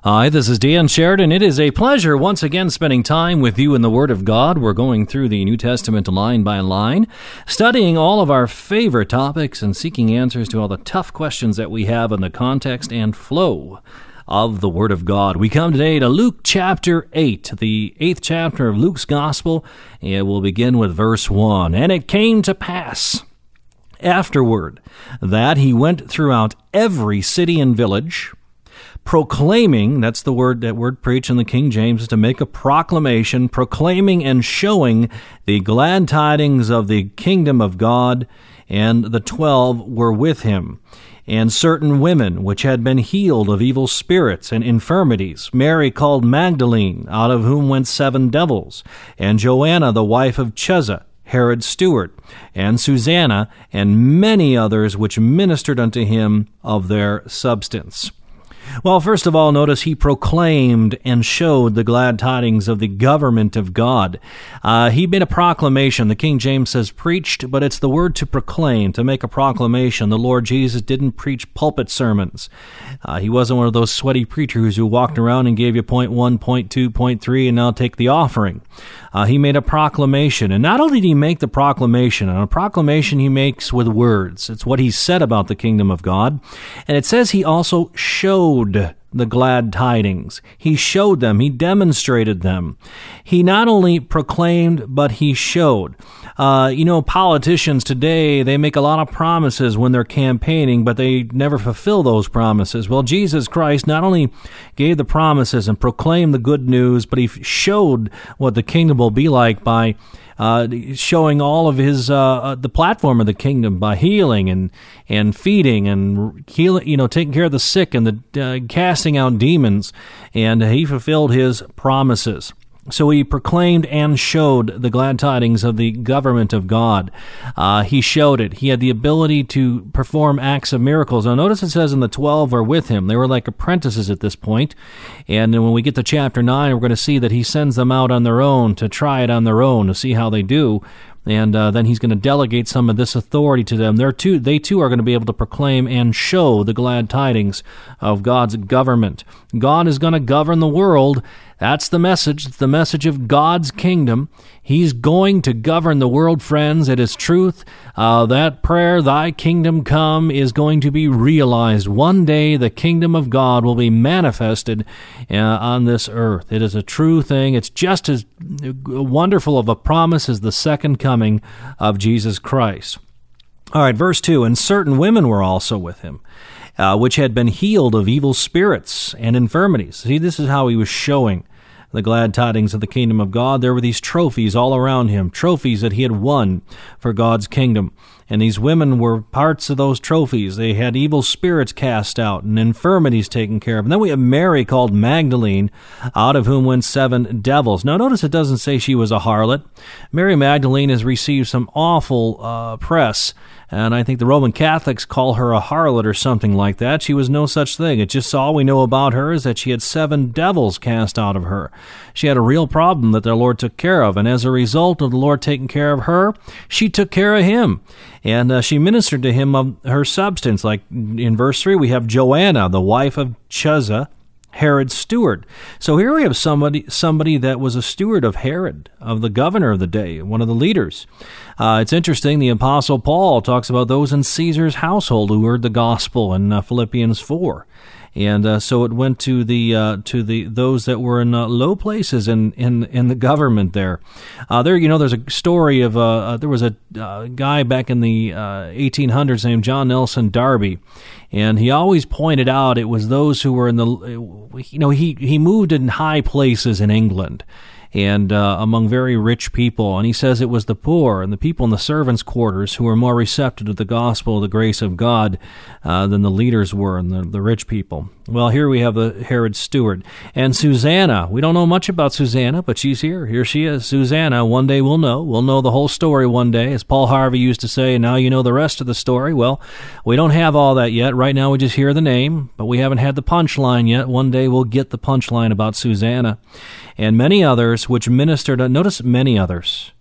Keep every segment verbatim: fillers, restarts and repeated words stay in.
Hi, this is Dan Sheridan. It is a pleasure once again spending time with you in the Word of God. We're going through the New Testament line by line, studying all of our favorite topics and seeking answers to all the tough questions that we have in the context and flow of the Word of God. We come today to Luke chapter eight, the eighth chapter of Luke's Gospel, and we'll begin with verse one. And it came to pass afterward that he went throughout every city and village, proclaiming, that's the word, that word preach in the King James, is to make a proclamation, proclaiming and showing the glad tidings of the kingdom of God, and the twelve were with him. And certain women which had been healed of evil spirits and infirmities, Mary called Magdalene, out of whom went seven devils, and Joanna the wife of Chuza, Herod's steward, and Susanna, and many others which ministered unto him of their substance. Well, first of all, notice he proclaimed and showed the glad tidings of the government of God. Uh, he made a proclamation. The King James says preached, but it's the word to proclaim, to make a proclamation. The Lord Jesus didn't preach pulpit sermons. Uh, he wasn't one of those sweaty preachers who walked around and gave you point one, point two, point three, and now take the offering. Uh, he made a proclamation, and not only did he make the proclamation, and a proclamation he makes with words. It's what he said about the kingdom of God, and it says he also showed the glad tidings. He showed them. He demonstrated them. He not only proclaimed, but he showed. Uh, you know, politicians today, they make a lot of promises when they're campaigning, but they never fulfill those promises. Well, Jesus Christ not only gave the promises and proclaimed the good news, but he showed what the kingdom will be like by Uh, showing all of his uh, the platform of the kingdom by healing and and feeding and healing, you know, taking care of the sick and the uh, casting out demons, and he fulfilled his promises. So he proclaimed and showed the glad tidings of the government of God. Uh, he showed it. He had the ability to perform acts of miracles. Now notice it says, and the twelve were with him. They were like apprentices at this point. And then when we get to chapter nine, we're going to see that he sends them out on their own to try it on their own, to see how they do. And uh, then he's going to delegate some of this authority to them. They're too, they too are going to be able to proclaim and show the glad tidings of God's government. God is going to govern the world. That's the message. It's the message of God's kingdom. He's going to govern the world, friends. It is truth. Uh, that prayer, thy kingdom come, is going to be realized. One day the kingdom of God will be manifested uh, on this earth. It is a true thing. It's just as wonderful of a promise as the second coming of Jesus Christ. All right, verse two, and certain women were also with him, uh, which had been healed of evil spirits and infirmities. See, this is how he was showing the glad tidings of the kingdom of God. There were these trophies all around him, trophies that he had won for God's kingdom. And these women were parts of those trophies. They had evil spirits cast out and infirmities taken care of. And then we have Mary called Magdalene, out of whom went seven devils. Now notice it doesn't say she was a harlot. Mary Magdalene has received some awful uh, press, and I think the Roman Catholics call her a harlot or something like that. She was no such thing. It's just all we know about her is that she had seven devils cast out of her. She had a real problem that the Lord took care of, and as a result of the Lord taking care of her, she took care of him. And uh, she ministered to him of her substance. Like in verse three, we have Joanna, the wife of Chuza, Herod's steward. So here we have somebody somebody that was a steward of Herod, of the governor of the day, one of the leaders. Uh, it's interesting, the Apostle Paul talks about those in Caesar's household who heard the gospel in uh, Philippians four. And uh, so it went to the uh, to the those that were in uh, low places in, in, in the government there. Uh, there, you know, there's a story of uh, uh, there was a uh, guy back in the uh, eighteen hundreds named John Nelson Darby, and he always pointed out it was those who were in the, you know, he he moved in high places in England, and uh, among very rich people. And he says it was the poor and the people in the servants' quarters who were more receptive to the gospel of the grace of God uh, than the leaders were and the, the rich people. Well, here we have the Herod steward. And Susanna, we don't know much about Susanna, but she's here. Here she is. Susanna, one day we'll know. We'll know the whole story one day. As Paul Harvey used to say, now you know the rest of the story. Well, we don't have all that yet. Right now we just hear the name, but we haven't had the punchline yet. One day we'll get the punchline about Susanna. And many others which ministered, notice many others.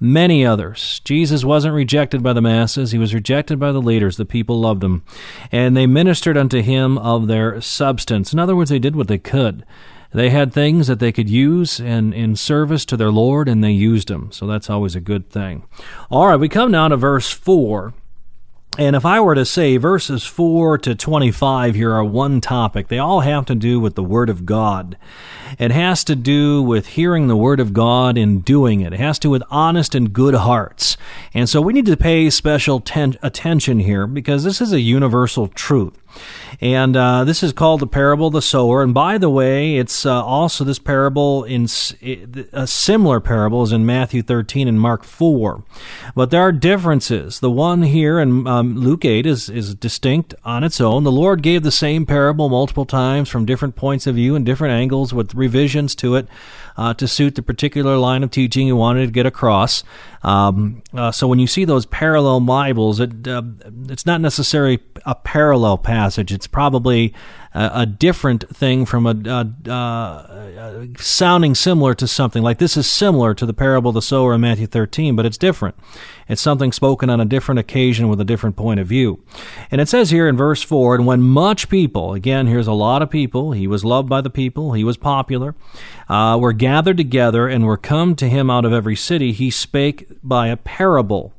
many others. Jesus wasn't rejected by the masses. He was rejected by the leaders. The people loved him. And they ministered unto him of their substance. In other words, they did what they could. They had things that they could use in, in service to their Lord, and they used them. So that's always a good thing. All right, we come now to verse four. And if I were to say verses four to twenty-five here are one topic, they all have to do with the Word of God. It has to do with hearing the Word of God and doing it. It has to do with honest and good hearts. And so we need to pay special ten- attention here because this is a universal truth. And uh, this is called the parable of the sower. And by the way, it's uh, also this parable, in a similar parable is in Matthew thirteen and Mark four. But there are differences. The one here in um, Luke eight is, is distinct on its own. The Lord gave the same parable multiple times from different points of view and different angles with revisions to it uh, to suit the particular line of teaching he wanted to get across. Um, uh, so when you see those parallel Bibles, it, uh, it's not necessarily a parallel passage. It's probably a, a different thing from a, a, a sounding similar to something. Like this is similar to the parable of the sower in Matthew thirteen, but it's different. It's something spoken on a different occasion with a different point of view. And it says here in verse four, and when much people, again, here's a lot of people, he was loved by the people, he was popular, uh, were gathered together and were come to him out of every city, he spake by a parable.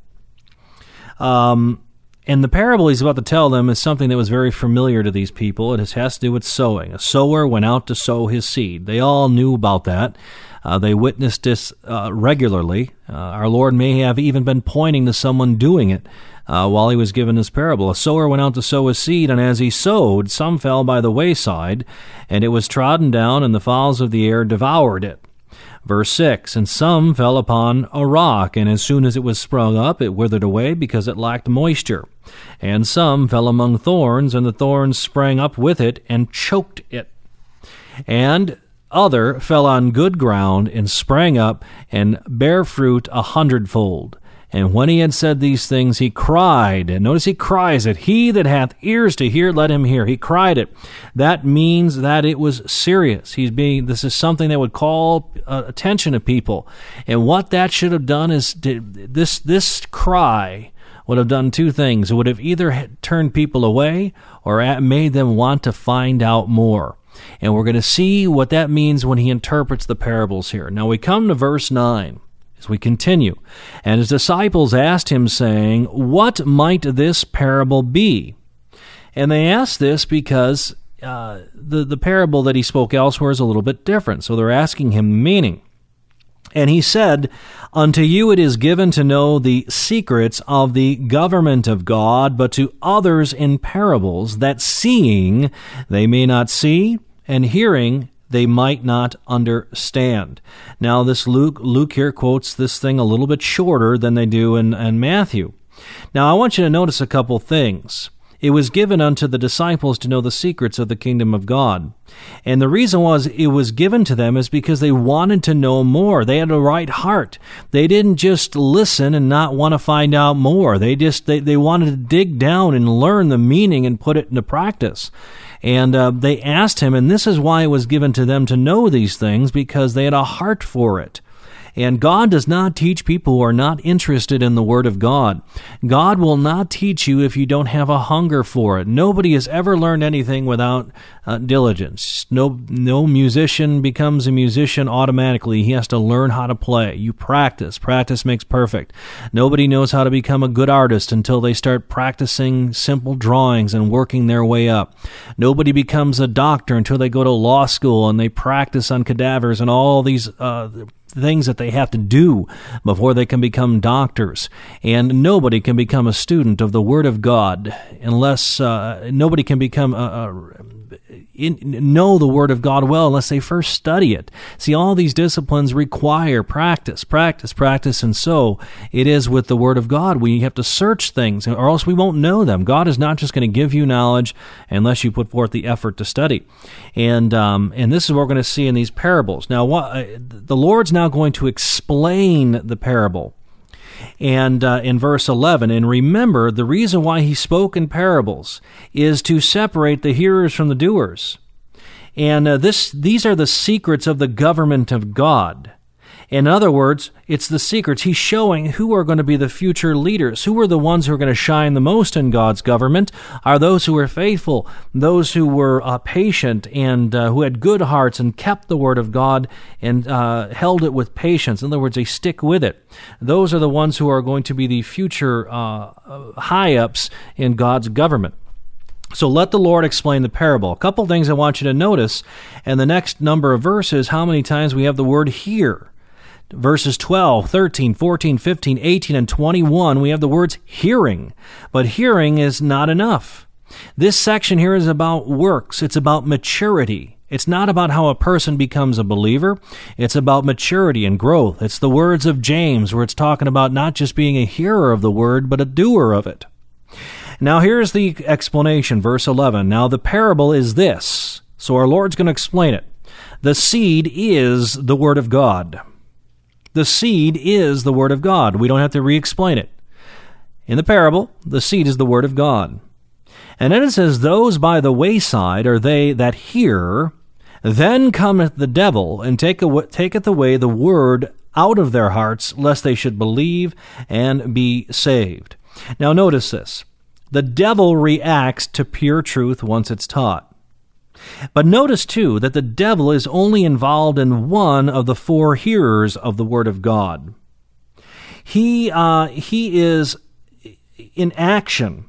Um, and the parable he's about to tell them is something that was very familiar to these people. It has to do with sowing. A sower went out to sow his seed. They all knew about that. Uh, they witnessed this uh, regularly. Uh, our Lord may have even been pointing to someone doing it uh, while he was given this parable. A sower went out to sow his seed, and as he sowed, some fell by the wayside, and it was trodden down, and the fowls of the air devoured it. Verse six, and some fell upon a rock, and as soon as it was sprung up, it withered away because it lacked moisture. And some fell among thorns, and the thorns sprang up with it and choked it. And other fell on good ground and sprang up and bare fruit a hundredfold. And when he had said these things, he cried. And notice he cries it. He that hath ears to hear, let him hear. He cried it. That means that it was serious. He's being. This is something that would call uh, attention of people. And what that should have done is did, this this cry would have done two things. It would have either turned people away or made them want to find out more. And we're going to see what that means when he interprets the parables here. Now we come to verse nine as we continue. And his disciples asked him, saying, what might this parable be? And they asked this because uh, the, the parable that he spoke elsewhere is a little bit different. So they're asking him the meaning. And he said, unto you it is given to know the secrets of the government of God, but to others in parables, that seeing they may not see, and hearing they might not understand. Now this Luke, Luke here quotes this thing a little bit shorter than they do in, in Matthew. Now I want you to notice a couple things. It was given unto the disciples to know the secrets of the kingdom of God. And the reason was it was given to them is because they wanted to know more. They had a right heart. They didn't just listen and not want to find out more. They just they, they wanted to dig down and learn the meaning and put it into practice. And uh, they asked him, and this is why it was given to them to know these things, because they had a heart for it. And God does not teach people who are not interested in the Word of God. God will not teach you if you don't have a hunger for it. Nobody has ever learned anything without uh, diligence. No, no musician becomes a musician automatically. He has to learn how to play. You practice. Practice makes perfect. Nobody knows how to become a good artist until they start practicing simple drawings and working their way up. Nobody becomes a doctor until they go to law school and they practice on cadavers and all these uh things that they have to do before they can become doctors. And nobody can become a student of the Word of God unless uh, nobody can become a, a in, know the Word of God well unless they first study it. See, all these disciplines require practice, practice, practice, and so it is with the Word of God. We have to search things, or else we won't know them. God is not just going to give you knowledge unless you put forth the effort to study. And um, and this is what we're going to see in these parables. Now, what, uh, the Lord's now going to explain the parable. And uh, in verse eleven, and remember, the reason why he spoke in parables is to separate the hearers from the doers. And uh, this these are the secrets of the government of God. In other words, it's the secrets. He's showing who are going to be the future leaders, who are the ones who are going to shine the most in God's government, are those who were faithful, those who were uh, patient and uh, who had good hearts and kept the word of God and uh, held it with patience. In other words, they stick with it. Those are the ones who are going to be the future uh, high-ups in God's government. So let the Lord explain the parable. A couple things I want you to notice in the next number of verses, how many times we have the word hear. Verses twelve, thirteen, fourteen, fifteen, eighteen, and twenty-one, we have the words hearing. But hearing is not enough. This section here is about works. It's about maturity. It's not about how a person becomes a believer. It's about maturity and growth. It's the words of James, where it's talking about not just being a hearer of the word, but a doer of it. Now here's the explanation, verse eleven. Now the parable is this. So our Lord's going to explain it. The seed is the word of God. The seed is the word of God. We don't have to re-explain it. In the parable, the seed is the word of God. And then it says, those by the wayside are they that hear, then cometh the devil, and take aw- taketh away the word out of their hearts, lest they should believe and be saved. Now notice this. The devil reacts to pure truth once it's taught. But notice, too, that the devil is only involved in one of the four hearers of the Word of God. He uh, he is in action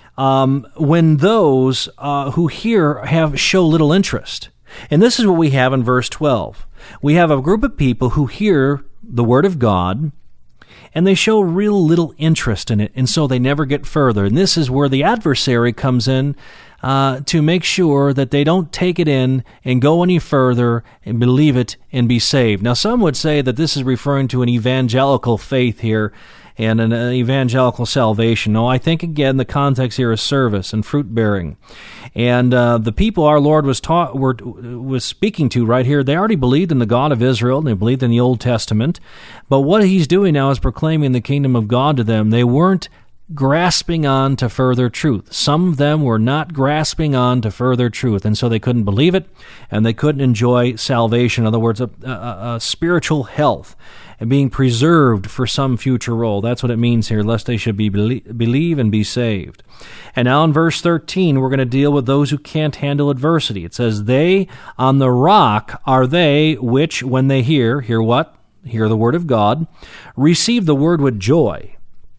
um, when those uh, who hear have show little interest. And this is what we have in verse twelve. We have a group of people who hear the Word of God, and they show real little interest in it, and so they never get further. And this is where the adversary comes in uh, to make sure that they don't take it in and go any further and believe it and be saved. Now, some would say that this is referring to an evangelical faith here and an evangelical salvation. No, I think, again, the context here is service and fruit-bearing. And uh, the people our Lord was taught, were, was speaking to right here, they already believed in the God of Israel, and they believed in the Old Testament. But what he's doing now is proclaiming the kingdom of God to them. They weren't grasping on to further truth. Some of them were not grasping on to further truth, and so they couldn't believe it, and they couldn't enjoy salvation. In other words, a, a, a spiritual health and being preserved for some future role. That's what it means here, lest they should be believe and be saved. And now in verse thirteen, we're going to deal with those who can't handle adversity. It says, they on the rock are they which, when they hear, hear what? Hear the word of God, receive the word with joy.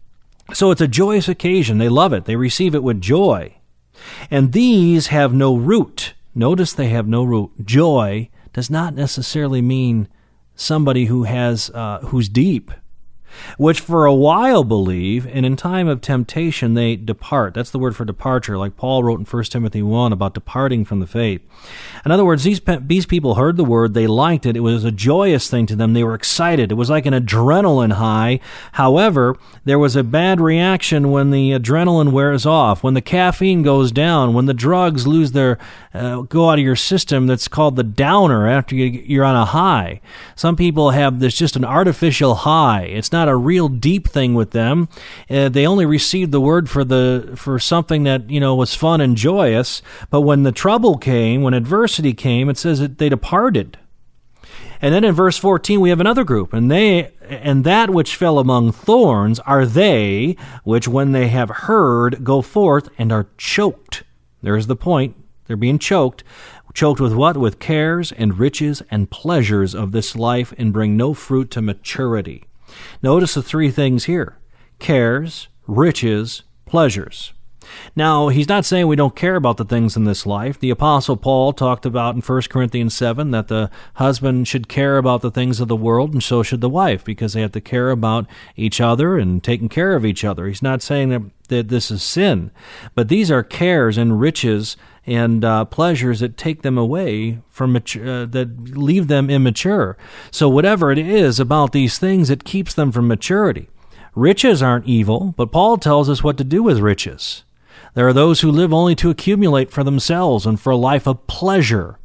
So it's a joyous occasion. They love it. They receive it with joy. And these have no root. Notice they have no root. Joy does not necessarily mean somebody who has uh, who's deep, which for a while believe, and in time of temptation they depart. That's the word for departure, like Paul wrote in First Timothy one about departing from the faith. In other words, these these people heard the word, they liked it, it was a joyous thing to them, they were excited, it was like an adrenaline high. However, there was a bad reaction when the adrenaline wears off, when the caffeine goes down, when the drugs lose their, uh, go out of your system. That's called the downer after you, you're on a high. Some people have this just an artificial high. It's not a real deep thing with them. Uh, they only received the word for the for something that, you know, was fun and joyous. But when the trouble came, when adversity came, it says that they departed. And then in verse fourteen, we have another group, and they and that which fell among thorns are they which, when they have heard, go forth and are choked. There's the point. They're being choked. Choked with what? With cares and riches and pleasures of this life, and bring no fruit to maturity. Notice the three things here: cares, riches, pleasures. Now, he's not saying we don't care about the things in this life. The Apostle Paul talked about in First Corinthians seven that the husband should care about the things of the world, and so should the wife, because they have to care about each other and taking care of each other. He's not saying that, that this is sin, but these are cares and riches and uh, pleasures that take them away from mature, uh, that leave them immature. So whatever it is about these things, it keeps them from maturity. Riches aren't evil, but Paul tells us what to do with riches. There are those who live only to accumulate for themselves and for a life of pleasure.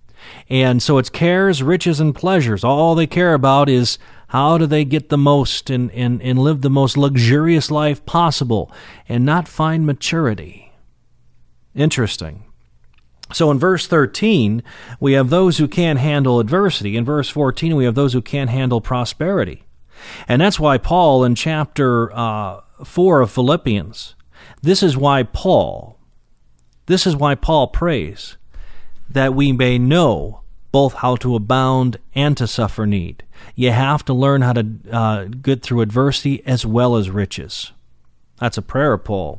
And so it's cares, riches, and pleasures. All they care about is how do they get the most and, and, and live the most luxurious life possible and not find maturity. Interesting. So in verse thirteen, we have those who can't handle adversity. In verse fourteen, we have those who can't handle prosperity. And that's why Paul in chapter uh, four of Philippians, this is why Paul, this is why Paul prays, that we may know both how to abound and to suffer need. You have to learn how to uh, get through adversity as well as riches. That's a prayer of Paul.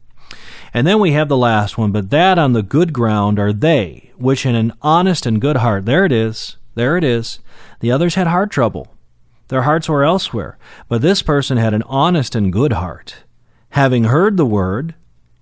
And then we have the last one, but that on the good ground are they, which in an honest and good heart, there it is, there it is. The others had heart trouble. Their hearts were elsewhere. But this person had an honest and good heart, having heard the word,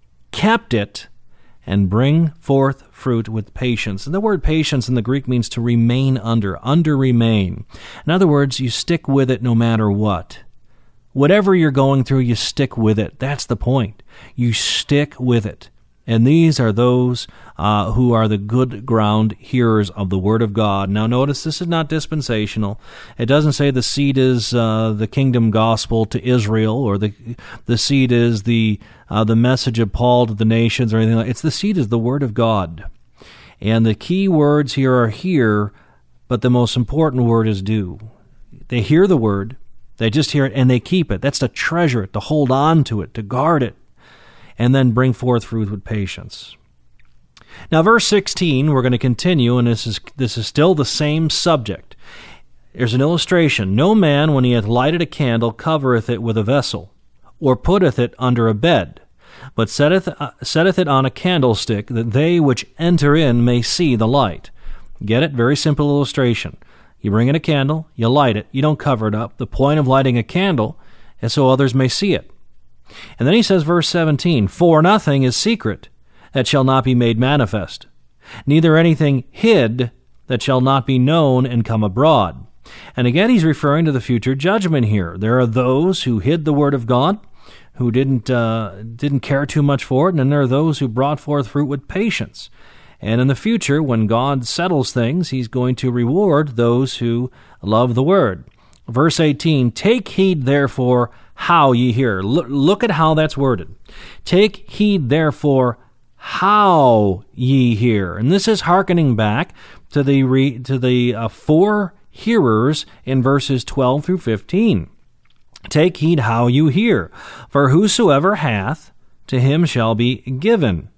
kept it, and bring forth fruit with patience. And the word patience in the Greek means to remain under, under remain. In other words, you stick with it no matter what. Whatever you're going through, you stick with it. That's the point. You stick with it. And these are those uh, who are the good ground hearers of the Word of God. Now notice this is not dispensational. It doesn't say the seed is uh, the kingdom gospel to Israel, or the the seed is the uh, the message of Paul to the nations, or anything like that. It's the seed is the Word of God. And the key words here are hear, but the most important word is do. They hear the Word, they just hear it, and they keep it. That's to treasure it, to hold on to it, to guard it, and then bring forth fruit with patience. Now, verse sixteen, we're going to continue, and this is this is still the same subject. There's an illustration. No man, when he hath lighted a candle, covereth it with a vessel, or putteth it under a bed, but setteth, uh, setteth it on a candlestick, that they which enter in may see the light. Get it? Very simple illustration. You bring in a candle, you light it, you don't cover it up. The point of lighting a candle is so others may see it. And then he says, verse seventeen, for nothing is secret that shall not be made manifest, neither anything hid that shall not be known and come abroad. And again, he's referring to the future judgment here. There are those who hid the word of God, who didn't uh, didn't care too much for it, and then there are those who brought forth fruit with patience. And in the future, when God settles things, he's going to reward those who love the word. Verse eighteen, take heed therefore how ye hear. Look, look at how that's worded. Take heed therefore how ye hear. And this is hearkening back to the re, to the uh, four hearers in verses twelve through fifteen. Take heed how you hear. For whosoever hath, to him shall be given.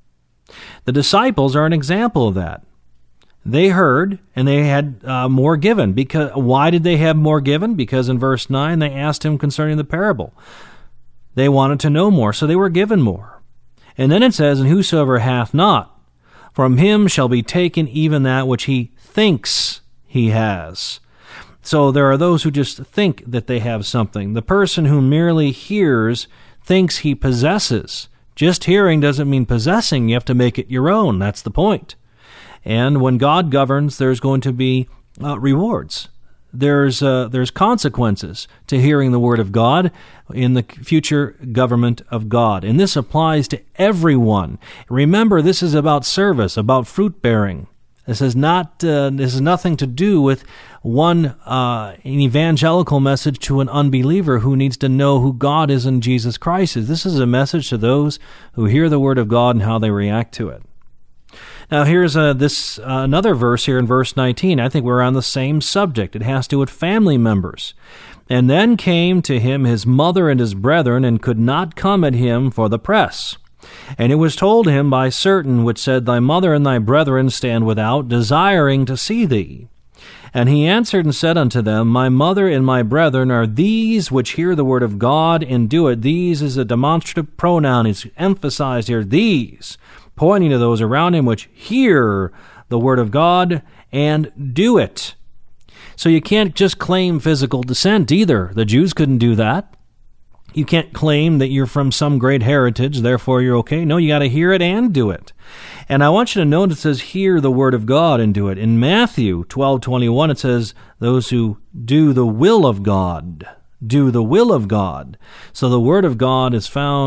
The disciples are an example of that. They heard, and they had uh, more given. Because why did they have more given? Because in verse nine, they asked him concerning the parable. They wanted to know more, so they were given more. And then it says, and whosoever hath not, from him shall be taken even that which he thinks he has. So there are those who just think that they have something. The person who merely hears thinks he possesses. Just hearing doesn't mean possessing. You have to make it your own. That's the point. And when God governs, there's going to be uh, rewards. There's uh, there's consequences to hearing the word of God in the future government of God. And this applies to everyone. Remember, this is about service, about fruit bearing. This is not. Uh, this has nothing to do with one uh, an evangelical message to an unbeliever who needs to know who God is and Jesus Christ is. This is a message to those who hear the word of God and how they react to it. Now, here's uh, this uh, another verse here in verse nineteen. I think we're on the same subject. It has to do with family members. And then came to him his mother and his brethren, and could not come at him for the press. And it was told him by certain which said, thy mother and thy brethren stand without, desiring to see thee. And he answered and said unto them, my mother and my brethren are these which hear the word of God and do it. These is a demonstrative pronoun. It's emphasized here, these, pointing to those around him which hear the word of God and do it. So you can't just claim physical descent either. The Jews couldn't do that. You can't claim that you're from some great heritage, therefore you're okay. No, you got to hear it and do it. And I want you to note it says, hear the word of God and do it. In Matthew twelve twenty-one, it says, those who do the will of God, do the will of God. So the word of God is found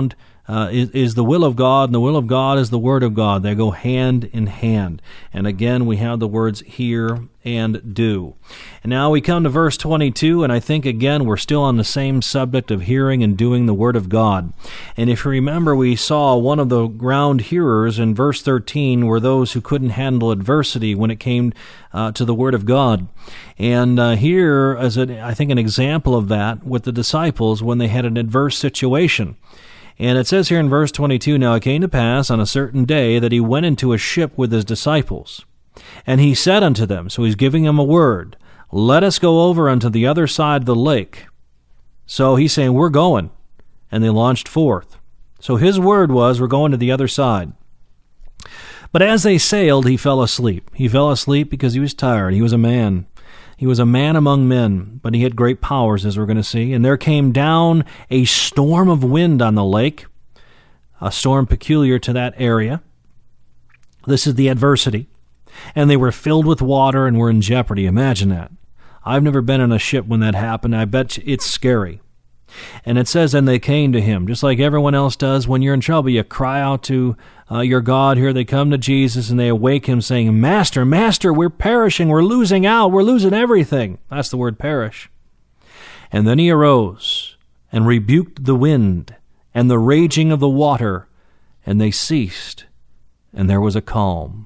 uh, is, is the will of God, and the will of God is the Word of God. They go hand in hand. And again, we have the words hear and do. And now we come to verse twenty-two, and I think, again, we're still on the same subject of hearing and doing the Word of God. And if you remember, we saw one of the ground hearers in verse thirteen were those who couldn't handle adversity when it came uh, to the Word of God. And uh, here is, a, I think, an example of that with the disciples when they had an adverse situation. And it says here in verse twenty-two, "Now it came to pass on a certain day that he went into a ship with his disciples. And he said unto them," so he's giving them a word, "Let us go over unto the other side of the lake." So he's saying, we're going. And they launched forth. So his word was, we're going to the other side. But as they sailed, he fell asleep. He fell asleep because he was tired. He was a man. He was a man among men, but he had great powers, as we're going to see. And there came down a storm of wind on the lake, a storm peculiar to that area. This is the adversity. And they were filled with water and were in jeopardy. Imagine that. I've never been on a ship when that happened. I bet it's scary. And it says, "And they came to him," just like everyone else does. When you're in trouble, you cry out to uh, your God. Here they come to Jesus, and they awake him, saying, "Master, Master, we're perishing. We're losing out. We're losing everything." That's the word perish. "And then he arose and rebuked the wind and the raging of the water, and they ceased, and there was a calm.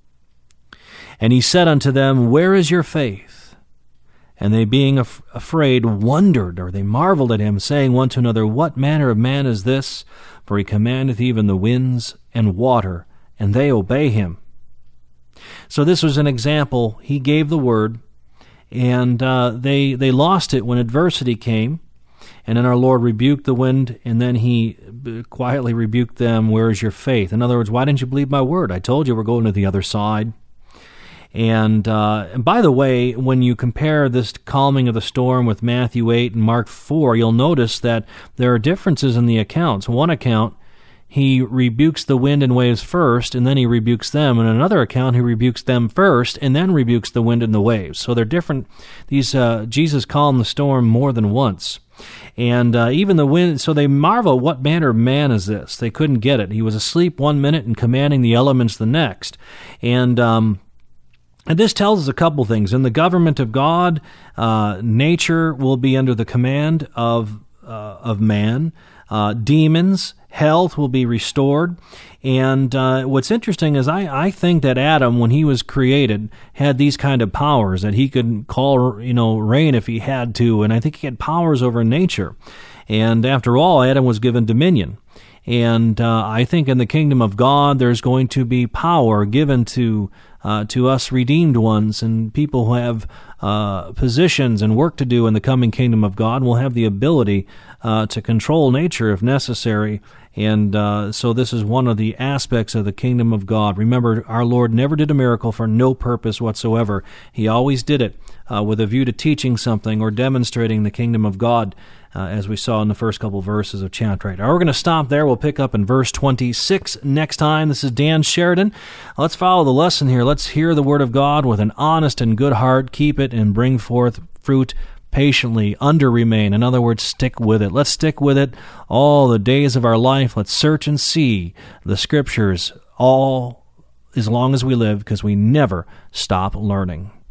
And he said unto them, Where is your faith? And they, being af- afraid, wondered, or they marveled at him, saying one to another, What manner of man is this? For he commandeth even the winds and water, and they obey him." So this was an example. He gave the word, and uh, they they lost it when adversity came. And then our Lord rebuked the wind, and then he quietly rebuked them, "Where is your faith?" In other words, why didn't you believe my word? I told you we're going to the other side. And, uh, and by the way, when you compare this calming of the storm with Matthew eight and Mark four, you'll notice that there are differences in the accounts. One account, he rebukes the wind and waves first, and then he rebukes them. In another account, he rebukes them first, and then rebukes the wind and the waves. So they're different. These uh, Jesus calmed the storm more than once. And uh, even the wind, so they marvel, what manner of man is this? They couldn't get it. He was asleep one minute and commanding the elements the next. And... Um, And this tells us a couple things. In the government of God, uh, nature will be under the command of uh, of man. Uh, demons, health will be restored. And uh, what's interesting is I, I think that Adam, when he was created, had these kind of powers, that he could call, you know, rain if he had to. And I think he had powers over nature. And after all, Adam was given dominion. And uh, I think in the kingdom of God, there's going to be power given to uh, to us redeemed ones, and people who have uh, positions and work to do in the coming kingdom of God will have the ability uh, to control nature if necessary. And uh, so this is one of the aspects of the kingdom of God. Remember, our Lord never did a miracle for no purpose whatsoever. He always did it uh, with a view to teaching something or demonstrating the kingdom of God, uh, as we saw in the first couple verses of chapter eight. All right, we're going to stop there. We'll pick up in verse twenty-six next time. This is Dan Sheridan. Let's follow the lesson here. Let's hear the word of God with an honest and good heart. Keep it and bring forth fruit patiently, under remain. In other words, stick with it. Let's stick with it all the days of our life. Let's search and see the Scriptures all as long as we live, because we never stop learning.